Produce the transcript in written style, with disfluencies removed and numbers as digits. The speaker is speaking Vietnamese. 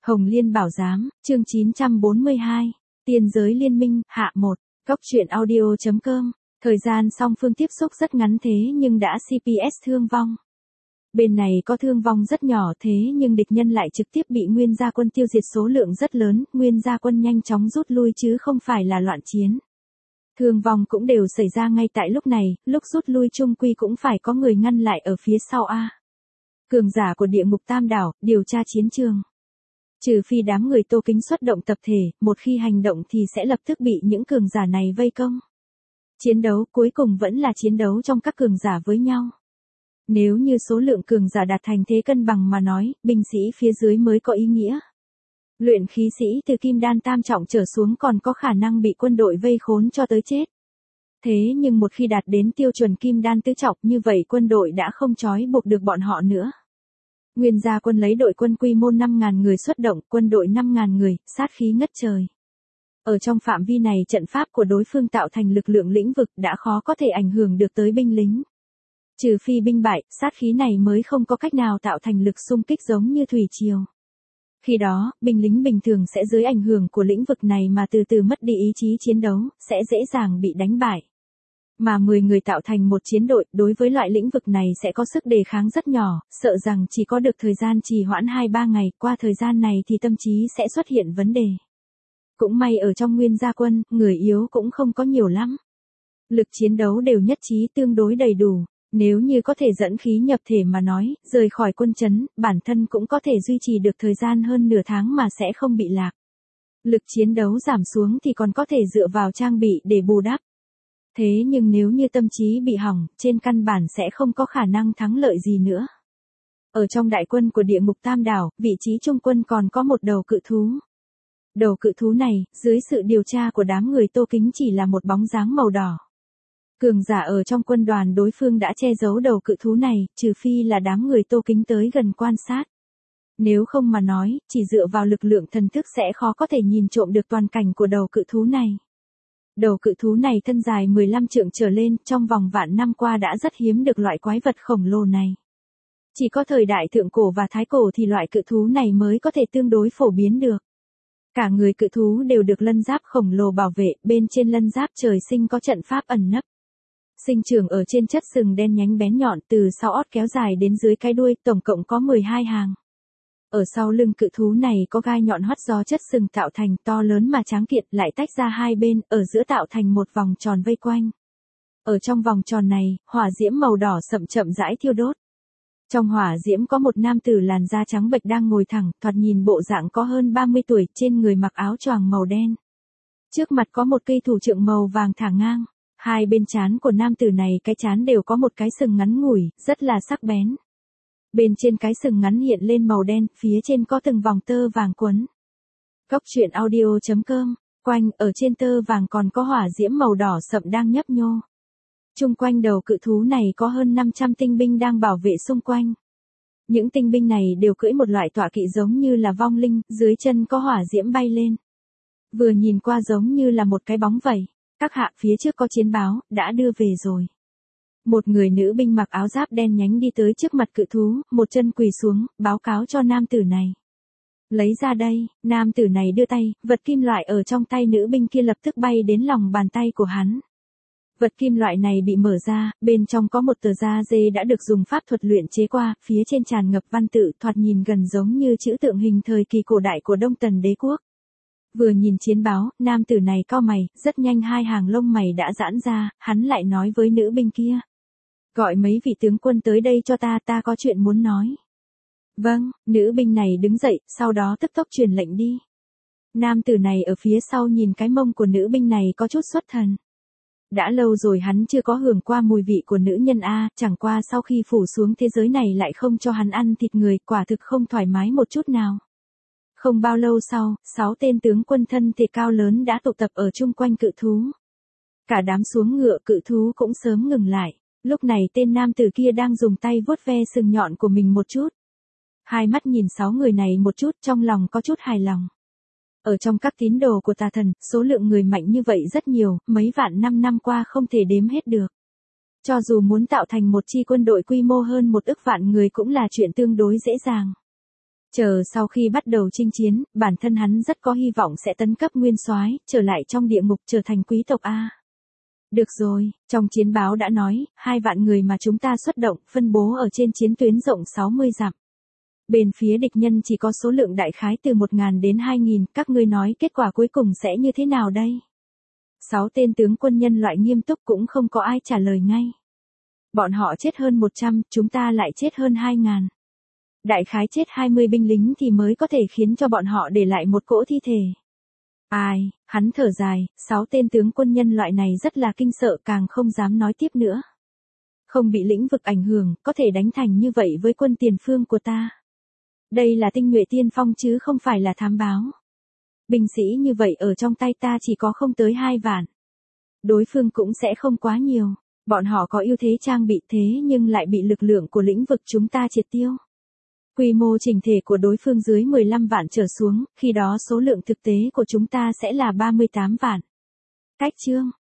Hồng Liên Bảo Giám, chương 942, Tiên giới liên minh, hạ 1, Góc truyện audio.com, thời gian song phương tiếp xúc rất ngắn thế nhưng đã CPS thương vong. Bên này có thương vong rất nhỏ thế nhưng địch nhân lại trực tiếp bị Nguyên Gia Quân tiêu diệt số lượng rất lớn, Nguyên Gia Quân nhanh chóng rút lui chứ không phải là loạn chiến. Thương vong cũng đều xảy ra ngay tại lúc này, lúc rút lui chung quy cũng phải có người ngăn lại ở phía sau a. Cường giả của địa ngục Tam Đảo, điều tra chiến trường. Trừ phi đám người Tô Kính xuất động tập thể, một khi hành động thì sẽ lập tức bị những cường giả này vây công. Chiến đấu cuối cùng vẫn là chiến đấu trong các cường giả với nhau. Nếu như số lượng cường giả đạt thành thế cân bằng mà nói, binh sĩ phía dưới mới có ý nghĩa. Luyện khí sĩ từ Kim Đan Tam Trọng trở xuống còn có khả năng bị quân đội vây khốn cho tới chết. Thế nhưng một khi đạt đến tiêu chuẩn Kim Đan Tứ Trọng như vậy quân đội đã không trói buộc được bọn họ nữa. Nguyên Gia Quân lấy đội quân quy mô 5.000 người xuất động, quân đội 5.000 người, sát khí ngất trời. Ở trong phạm vi này trận pháp của đối phương tạo thành lực lượng lĩnh vực đã khó có thể ảnh hưởng được tới binh lính. Trừ phi binh bại, sát khí này mới không có cách nào tạo thành lực xung kích giống như thủy triều. Khi đó, binh lính bình thường sẽ dưới ảnh hưởng của lĩnh vực này mà từ từ mất đi ý chí chiến đấu, sẽ dễ dàng bị đánh bại. Mà 10 người tạo thành một chiến đội, đối với loại lĩnh vực này sẽ có sức đề kháng rất nhỏ, sợ rằng chỉ có được thời gian trì hoãn 2-3 ngày, qua thời gian này thì tâm trí sẽ xuất hiện vấn đề. Cũng may ở trong Nguyên Gia Quân, người yếu cũng không có nhiều lắm. Lực chiến đấu đều nhất trí tương đối đầy đủ. Nếu như có thể dẫn khí nhập thể mà nói, rời khỏi quân trấn, bản thân cũng có thể duy trì được thời gian hơn nửa tháng mà sẽ không bị lạc. Lực chiến đấu giảm xuống thì còn có thể dựa vào trang bị để bù đắp. Thế nhưng nếu như tâm trí bị hỏng, trên căn bản sẽ không có khả năng thắng lợi gì nữa. Ở trong đại quân của địa ngục Tam Đảo, vị trí trung quân còn có một đầu cự thú. Đầu cự thú này, dưới sự điều tra của đám người Tô Kính chỉ là một bóng dáng màu đỏ. Cường giả ở trong quân đoàn đối phương đã che giấu đầu cự thú này, trừ phi là đám người Tô Kính tới gần quan sát. Nếu không mà nói, chỉ dựa vào lực lượng thần thức sẽ khó có thể nhìn trộm được toàn cảnh của đầu cự thú này. Đầu cự thú này thân dài 15 trượng trở lên, trong vòng vạn năm qua đã rất hiếm được loại quái vật khổng lồ này. Chỉ có thời đại thượng cổ và thái cổ thì loại cự thú này mới có thể tương đối phổ biến được. Cả người cự thú đều được lân giáp khổng lồ bảo vệ, bên trên lân giáp trời sinh có trận pháp ẩn nấp. Sinh trưởng ở trên chất sừng đen nhánh bén nhọn từ sau ót kéo dài đến dưới cái đuôi, tổng cộng có 12 hàng. Ở sau lưng cự thú này có gai nhọn hoắt do chất sừng tạo thành, to lớn mà tráng kiện, lại tách ra hai bên, ở giữa tạo thành một vòng tròn vây quanh. Ở trong vòng tròn này, hỏa diễm màu đỏ sậm chậm rãi thiêu đốt. Trong hỏa diễm có một nam tử làn da trắng bệch đang ngồi thẳng, thoạt nhìn bộ dạng có hơn 30 tuổi, trên người mặc áo choàng màu đen. Trước mặt có một cây thủ trượng màu vàng thả ngang. Hai bên trán của nam tử này cái trán đều có một cái sừng ngắn ngủi, rất là sắc bén. Bên trên cái sừng ngắn hiện lên màu đen, phía trên có từng vòng tơ vàng quấn. Góc truyện audio.com, quanh ở trên tơ vàng còn có hỏa diễm màu đỏ sậm đang nhấp nhô. Chung quanh đầu cự thú này có hơn 500 tinh binh đang bảo vệ xung quanh. Những tinh binh này đều cưỡi một loại tọa kỵ giống như là vong linh, dưới chân có hỏa diễm bay lên. Vừa nhìn qua giống như là một cái bóng vậy. Các hạ, phía trước có chiến báo, đã đưa về rồi. Một người nữ binh mặc áo giáp đen nhánh đi tới trước mặt cự thú, một chân quỳ xuống, báo cáo cho nam tử này. Lấy ra đây, nam tử này đưa tay, vật kim loại ở trong tay nữ binh kia lập tức bay đến lòng bàn tay của hắn. Vật kim loại này bị mở ra, bên trong có một tờ da dê đã được dùng pháp thuật luyện chế qua, phía trên tràn ngập văn tự, thoạt nhìn gần giống như chữ tượng hình thời kỳ cổ đại của Đông Tần đế quốc. Vừa nhìn chiến báo, nam tử này cau mày, rất nhanh hai hàng lông mày đã giãn ra, hắn lại nói với nữ binh kia. Gọi mấy vị tướng quân tới đây cho ta có chuyện muốn nói. Vâng, nữ binh này đứng dậy, sau đó tức tốc truyền lệnh đi. Nam tử này ở phía sau nhìn cái mông của nữ binh này có chút xuất thần. Đã lâu rồi hắn chưa có hưởng qua mùi vị của nữ nhân A, chẳng qua sau khi phủ xuống thế giới này lại không cho hắn ăn thịt người, quả thực không thoải mái một chút nào. Không bao lâu sau, 6 tên tướng quân thân thể cao lớn đã tụ tập ở chung quanh cự thú. Cả đám xuống ngựa cự thú cũng sớm ngừng lại. Lúc này tên nam tử kia đang dùng tay vuốt ve sừng nhọn của mình một chút. Hai mắt nhìn 6 người này một chút, trong lòng có chút hài lòng. Ở trong các tín đồ của tà thần, số lượng người mạnh như vậy rất nhiều, mấy vạn năm qua không thể đếm hết được. Cho dù muốn tạo thành một chi quân đội quy mô hơn 1 ức vạn người cũng là chuyện tương đối dễ dàng. Chờ sau khi bắt đầu chinh chiến, bản thân hắn rất có hy vọng sẽ tấn cấp nguyên soái, trở lại trong địa ngục trở thành quý tộc A. Được rồi, trong chiến báo đã nói, 2 vạn người mà chúng ta xuất động, phân bố ở trên chiến tuyến rộng 60 dặm. Bên phía địch nhân chỉ có số lượng đại khái từ 1.000 đến 2.000, các ngươi nói kết quả cuối cùng sẽ như thế nào đây? 6 tên tướng quân nhân loại nghiêm túc cũng không có ai trả lời ngay. Bọn họ chết hơn 100, chúng ta lại chết hơn 2.000. Đại khái chết 20 binh lính thì mới có thể khiến cho bọn họ để lại một cỗ thi thể. Ai, hắn thở dài, 6 tên tướng quân nhân loại này rất là kinh sợ, càng không dám nói tiếp nữa. Không bị lĩnh vực ảnh hưởng, có thể đánh thành như vậy với quân tiền phương của ta. Đây là tinh nhuệ tiên phong chứ không phải là thám báo. Binh sĩ như vậy ở trong tay ta chỉ có không tới 2 vạn. Đối phương cũng sẽ không quá nhiều. Bọn họ có ưu thế trang bị thế nhưng lại bị lực lượng của lĩnh vực chúng ta triệt tiêu. Quy mô chỉnh thể của đối phương dưới 15 vạn trở xuống, khi đó số lượng thực tế của chúng ta sẽ là 38 vạn. Cách chương